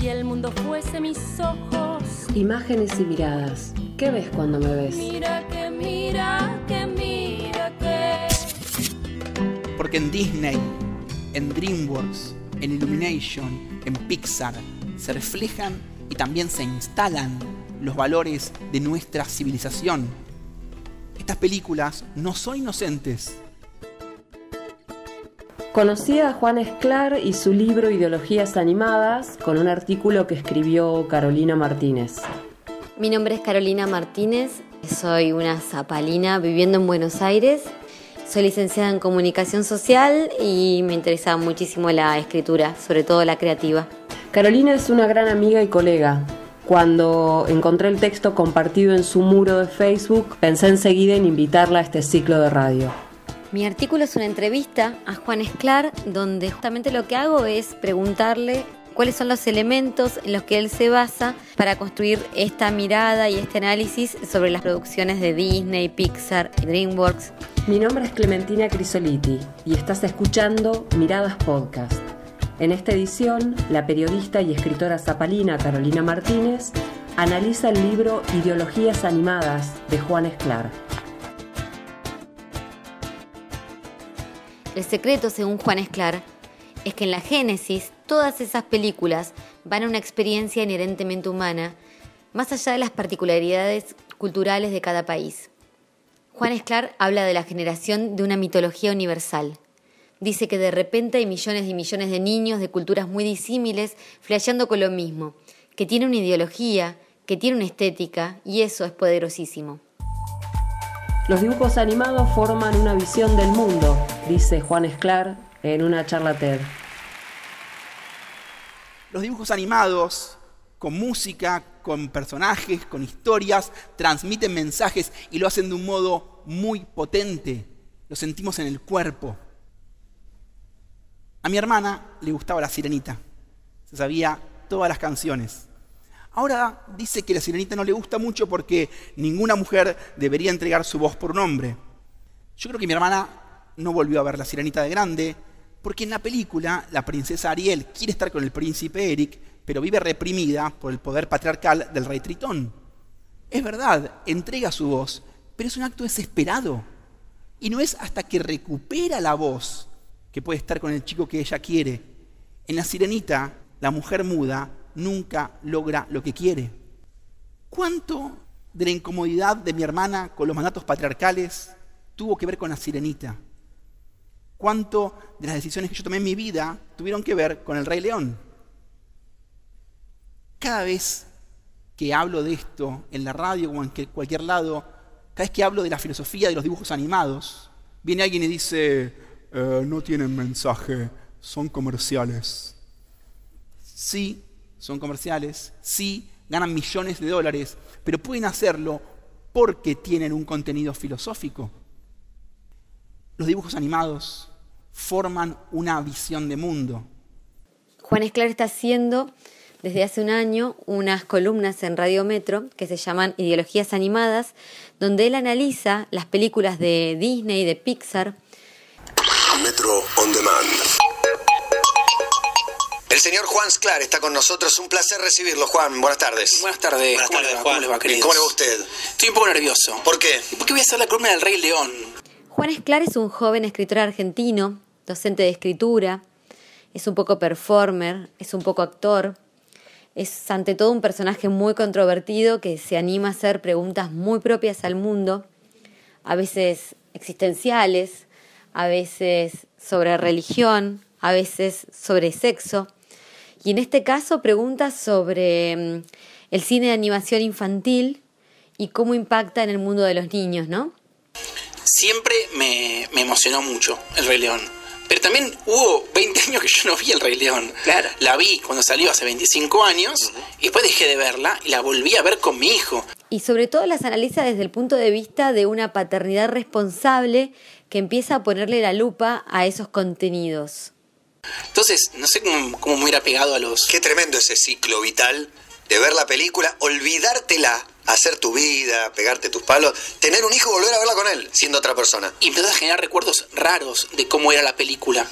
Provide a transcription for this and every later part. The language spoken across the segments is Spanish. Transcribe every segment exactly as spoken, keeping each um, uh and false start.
si el mundo fuese mis ojos. Imágenes y miradas. ¿Qué ves cuando me ves? Mira que mira que mira que. Porque en Disney, en DreamWorks, en Illumination, en Pixar, se reflejan y también se instalan los valores de nuestra civilización. Estas películas no son inocentes. Conocí a Juan Esclar y su libro Ideologías Animadas con un artículo que escribió Carolina Martínez. Mi nombre es Carolina Martínez, soy una zapalina viviendo en Buenos Aires. Soy licenciada en Comunicación Social y me interesa muchísimo la escritura, sobre todo la creativa. Carolina es una gran amiga y colega. Cuando encontré el texto compartido en su muro de Facebook, pensé enseguida en invitarla a este ciclo de radio. Mi artículo es una entrevista a Juan Esclar, donde justamente lo que hago es preguntarle cuáles son los elementos en los que él se basa para construir esta mirada y este análisis sobre las producciones de Disney, Pixar y DreamWorks. Mi nombre es Clementina Crisoliti y estás escuchando Miradas Podcast. En esta edición, la periodista y escritora zapalina Carolina Martínez analiza el libro Ideologías Animadas de Juan Esclar. El secreto, según Juan Esclar, es que en la génesis todas esas películas van a una experiencia inherentemente humana, más allá de las particularidades culturales de cada país. Juan Esclar habla de la generación de una mitología universal. Dice que de repente hay millones y millones de niños de culturas muy disímiles flasheando con lo mismo, que tiene una ideología, que tiene una estética, y eso es poderosísimo. Los dibujos animados forman una visión del mundo, dice Juan Esclar en una charla TED. Los dibujos animados, con música, con personajes, con historias, transmiten mensajes y lo hacen de un modo muy potente. Lo sentimos en el cuerpo. A mi hermana le gustaba La Sirenita. Se sabía todas las canciones. Ahora dice que La Sirenita no le gusta mucho porque ninguna mujer debería entregar su voz por un hombre. Yo creo que mi hermana no volvió a ver La Sirenita de grande porque en la película la princesa Ariel quiere estar con el príncipe Eric, pero vive reprimida por el poder patriarcal del rey Tritón. Es verdad, entrega su voz, pero es un acto desesperado. Y no es hasta que recupera la voz que puede estar con el chico que ella quiere. En La Sirenita, la mujer muda nunca logra lo que quiere. ¿Cuánto de la incomodidad de mi hermana con los mandatos patriarcales tuvo que ver con La Sirenita? ¿Cuánto de las decisiones que yo tomé en mi vida tuvieron que ver con El Rey León? Cada vez que hablo de esto en la radio o en cualquier lado, cada vez que hablo de la filosofía de los dibujos animados, viene alguien y dice, eh, no tienen mensaje, son comerciales. Sí, son comerciales, sí, ganan millones de dólares, pero pueden hacerlo porque tienen un contenido filosófico. Los dibujos animados forman una visión de mundo. Juan Esclar está haciendo desde hace un año unas columnas en Radio Metro que se llaman Ideologías Animadas, donde él analiza las películas de Disney y de Pixar. Metro On Demand. El señor Juan Esclar está con nosotros. Un placer recibirlo, Juan. Buenas tardes. Buenas tardes. Buenas ¿Cómo, tardes, le va? Juan. ¿Cómo le va, queridos? ¿Cómo le va usted? Estoy un poco nervioso. ¿Por qué? Porque voy a hacer la columna del Rey León. Juan Esclar es un joven escritor argentino, docente de escritura, es un poco performer, es un poco actor, es ante todo un personaje muy controvertido que se anima a hacer preguntas muy propias al mundo, a veces existenciales, a veces sobre religión, a veces sobre sexo, y en este caso preguntas sobre um, el cine de animación infantil y cómo impacta en el mundo de los niños, ¿no? Siempre me, me emocionó mucho El Rey León. Pero también hubo veinte años que yo no vi El Rey León. Claro. La vi cuando salió hace veinticinco años, uh-huh. y después dejé de verla y la volví a ver con mi hijo. Y sobre todo las analiza desde el punto de vista de una paternidad responsable que empieza a ponerle la lupa a esos contenidos. Entonces, no sé cómo, cómo me hubiera pegado a los... Qué tremendo ese ciclo vital de ver la película, olvidártela, hacer tu vida, pegarte tus palos, tener un hijo y volver a verla con él, siendo otra persona. Y empezás a generar recuerdos raros de cómo era la película.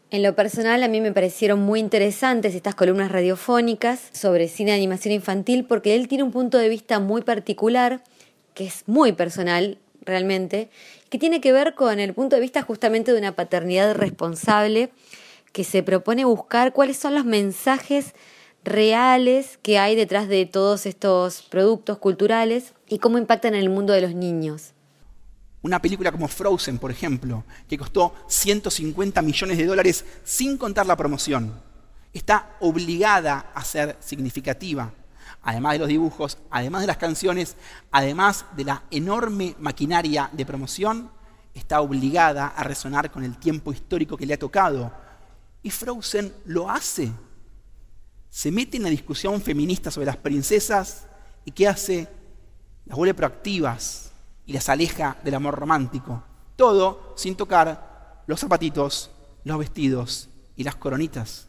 En lo personal, a mí me parecieron muy interesantes estas columnas radiofónicas sobre cine de animación infantil porque él tiene un punto de vista muy particular, que es muy personal realmente, que tiene que ver con el punto de vista justamente de una paternidad responsable que se propone buscar cuáles son los mensajes reales que hay detrás de todos estos productos culturales y cómo impactan en el mundo de los niños. Una película como Frozen, por ejemplo, que costó ciento cincuenta millones de dólares sin contar la promoción, está obligada a ser significativa. Además de los dibujos, además de las canciones, además de la enorme maquinaria de promoción, está obligada a resonar con el tiempo histórico que le ha tocado. Y Frozen lo hace. Se mete en la discusión feminista sobre las princesas y ¿qué hace? Las vuelve proactivas y las aleja del amor romántico. Todo sin tocar los zapatitos, los vestidos y las coronitas.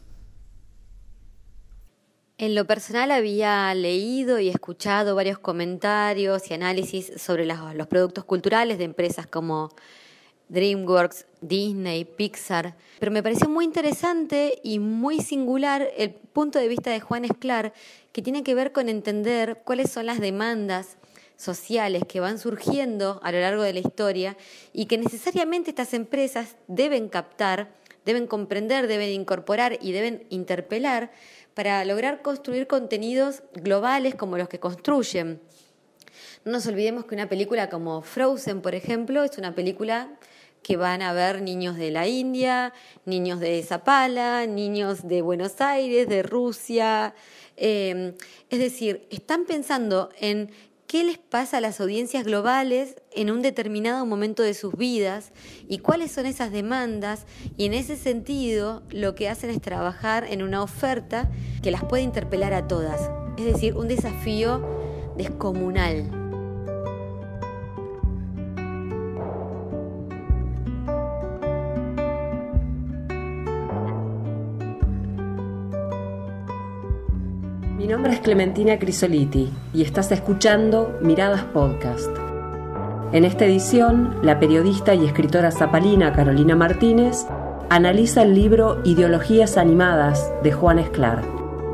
En lo personal había leído y escuchado varios comentarios y análisis sobre los, los productos culturales de empresas como DreamWorks, Disney, Pixar, pero me pareció muy interesante y muy singular el punto de vista de Juan Esclar, que tiene que ver con entender cuáles son las demandas sociales que van surgiendo a lo largo de la historia y que necesariamente estas empresas deben captar, deben comprender, deben incorporar y deben interpelar para lograr construir contenidos globales como los que construyen. No nos olvidemos que una película como Frozen, por ejemplo, es una película que van a ver niños de la India, niños de Zapala, niños de Buenos Aires, de Rusia. Eh, es decir, están pensando en qué les pasa a las audiencias globales en un determinado momento de sus vidas y cuáles son esas demandas, y en ese sentido lo que hacen es trabajar en una oferta que las puede interpelar a todas. Es decir, un desafío descomunal. Mi nombre es Clementina Crisoliti y estás escuchando Miradas Podcast. En esta edición, la periodista y escritora zapalina Carolina Martínez analiza el libro Ideologías Animadas de Juan Esclar.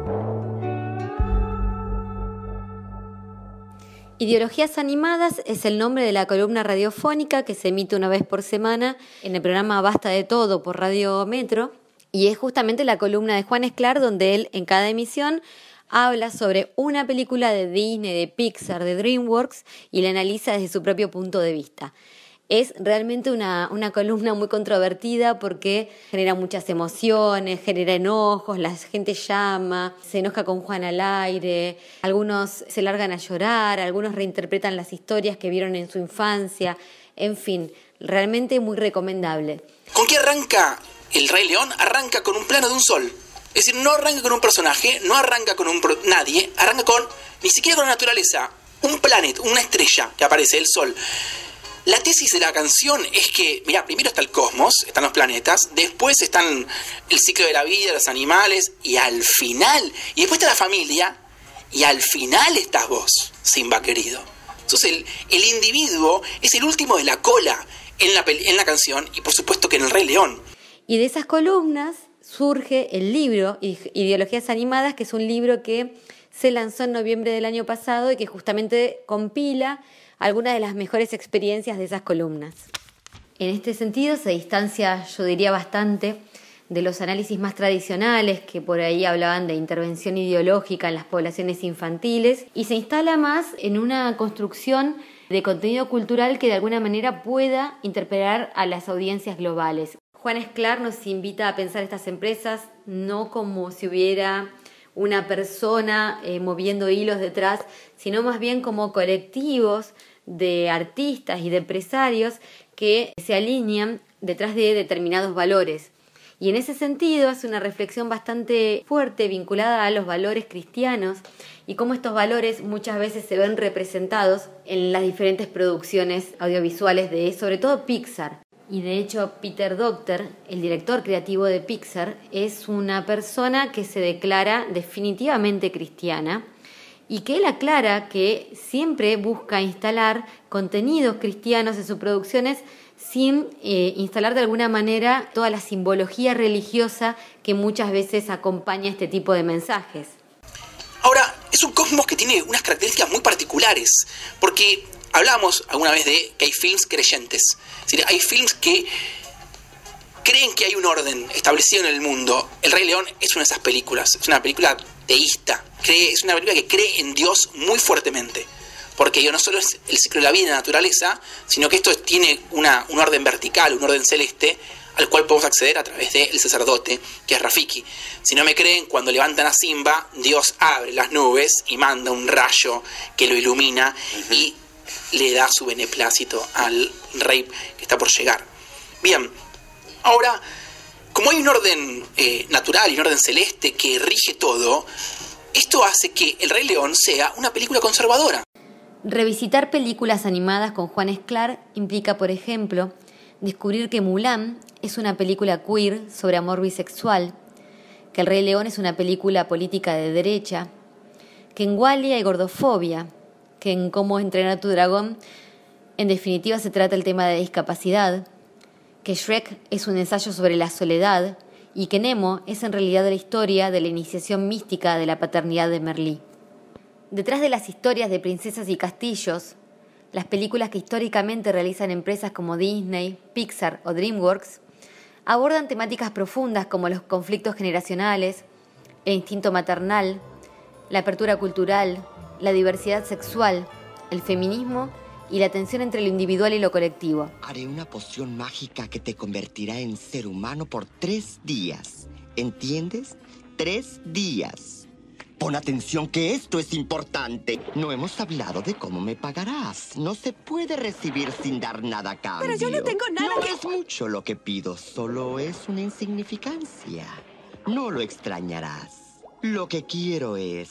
Ideologías Animadas es el nombre de la columna radiofónica que se emite una vez por semana en el programa Basta de Todo por Radio Metro, y es justamente la columna de Juan Esclar donde él en cada emisión habla sobre una película de Disney, de Pixar, de DreamWorks y la analiza desde su propio punto de vista. Es realmente una, una columna muy controvertida porque genera muchas emociones, genera enojos, la gente llama, se enoja con Juan al aire, algunos se largan a llorar, algunos reinterpretan las historias que vieron en su infancia, en fin, realmente muy recomendable. ¿Con qué arranca El Rey León? Arranca con un plano de un sol. Es decir, no arranca con un personaje, no arranca con un pro- nadie, arranca con, ni siquiera con la naturaleza, un planeta, una estrella que aparece, el sol. La tesis de la canción es que, mirá, primero está el cosmos, están los planetas, después están el ciclo de la vida, los animales, y al final, y después está la familia, y al final estás vos, Simba querido. Entonces el, el individuo es el último de la cola en la, en la canción, y por supuesto que en El Rey León. Y de esas columnas surge el libro Ideologías Animadas, que es un libro que se lanzó en noviembre del año pasado y que justamente compila algunas de las mejores experiencias de esas columnas. En este sentido se distancia, yo diría, bastante de los análisis más tradicionales que por ahí hablaban de intervención ideológica en las poblaciones infantiles y se instala más en una construcción de contenido cultural que de alguna manera pueda interpelar a las audiencias globales. Juan Esclar nos invita a pensar estas empresas no como si hubiera una persona eh, moviendo hilos detrás, sino más bien como colectivos de artistas y de empresarios que se alinean detrás de determinados valores. Y en ese sentido hace una reflexión bastante fuerte vinculada a los valores cristianos y cómo estos valores muchas veces se ven representados en las diferentes producciones audiovisuales de, sobre todo, Pixar. Y de hecho Peter Docter, el director creativo de Pixar, es una persona que se declara definitivamente cristiana y que él aclara que siempre busca instalar contenidos cristianos en sus producciones sin eh, instalar de alguna manera toda la simbología religiosa que muchas veces acompaña este tipo de mensajes. Ahora, es un cosmos que tiene unas características muy particulares, porque hablamos alguna vez de que hay films creyentes, es decir, hay films que creen que hay un orden establecido en el mundo. El Rey León es una de esas películas, es una película teísta, cree, es una película que cree en Dios muy fuertemente, porque no solo es el ciclo de la vida y la naturaleza, sino que esto tiene una, un orden vertical, un orden celeste, al cual podemos acceder a través del sacerdote, que es Rafiki. Si no me creen, cuando levantan a Simba, Dios abre las nubes y manda un rayo que lo ilumina y le da su beneplácito al rey que está por llegar. Bien, ahora, como hay un orden eh, natural y un orden celeste que rige todo, esto hace que El Rey León sea una película conservadora. Revisitar películas animadas con Juan Esclar implica, por ejemplo, descubrir que Mulan es una película queer sobre amor bisexual, que El Rey León es una película política de derecha, que en Wall-E hay gordofobia, que en Cómo entrenar a tu dragón en definitiva se trata el tema de discapacidad, que Shrek es un ensayo sobre la soledad y que Nemo es en realidad la historia de la iniciación mística de la paternidad de Merlí. Detrás de las historias de princesas y castillos, las películas que históricamente realizan empresas como Disney, Pixar o DreamWorks abordan temáticas profundas como los conflictos generacionales, el instinto maternal, la apertura cultural, la diversidad sexual, el feminismo y la tensión entre lo individual y lo colectivo. Haré una poción mágica que te convertirá en ser humano por tres días. ¿Entiendes? Tres días. Pon atención que esto es importante. No hemos hablado de cómo me pagarás. No se puede recibir sin dar nada a cambio. Pero yo no tengo nada No que... es mucho lo que pido, solo es una insignificancia. No lo extrañarás. Lo que quiero es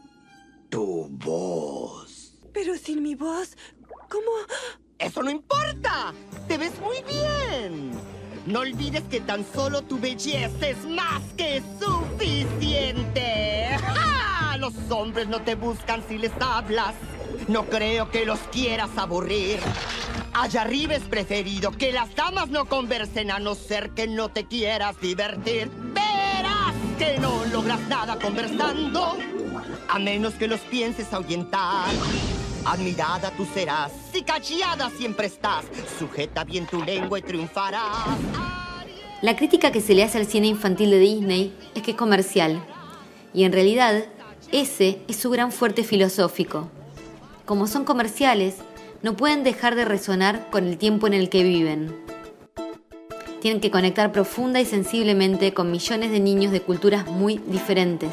tu voz. Pero sin mi voz, ¿cómo? ¡Eso no importa! ¡Te ves muy bien! No olvides que tan solo tu belleza es más que suficiente. ¡Ja! Los hombres no te buscan si les hablas. No creo que los quieras aburrir. Allá arriba es preferido que las damas no conversen a no ser que no te quieras divertir. Verás que no logras nada conversando, a menos que los pienses ahuyentar. Admirada tú serás, si callada siempre estás. Sujeta bien tu lengua y triunfarás. La crítica que se le hace al cine infantil de Disney es que es comercial. Y en realidad, ese es su gran fuerte filosófico. Como son comerciales, no pueden dejar de resonar con el tiempo en el que viven. Tienen que conectar profunda y sensiblemente con millones de niños de culturas muy diferentes.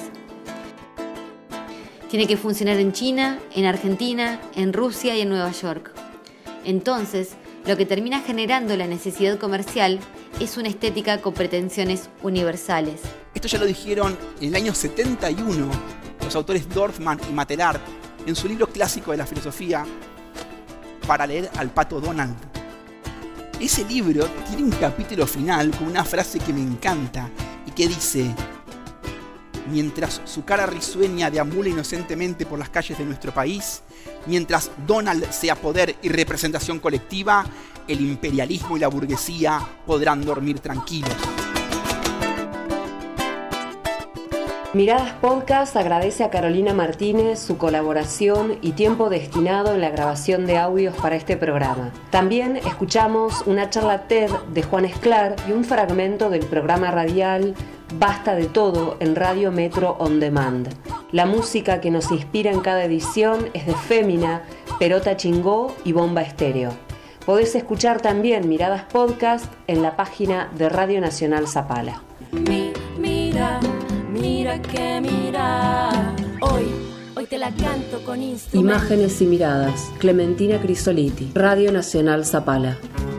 Tiene que funcionar en China, en Argentina, en Rusia y en Nueva York. Entonces, lo que termina generando la necesidad comercial es una estética con pretensiones universales. Esto ya lo dijeron en el año setenta y uno los autores Dorfman y Matelar en su libro clásico de la filosofía Para leer al pato Donald. Ese libro tiene un capítulo final con una frase que me encanta y que dice: mientras su cara risueña deambula inocentemente por las calles de nuestro país, mientras Donald sea poder y representación colectiva, el imperialismo y la burguesía podrán dormir tranquilos. Miradas Podcast agradece a Carolina Martínez su colaboración y tiempo destinado en la grabación de audios para este programa. También escuchamos una charla TED de Juan Esclar y un fragmento del programa radial Basta de Todo en Radio Metro On Demand. La música que nos inspira en cada edición es de Fémina, Perota Chingó y Bomba Estéreo. Podés escuchar también Miradas Podcast en la página de Radio Nacional Zapala. Mi, mira, mira que mira. Hoy, hoy te la canto con instrumentos. Imágenes y miradas. Clementina Crisoliti, Radio Nacional Zapala.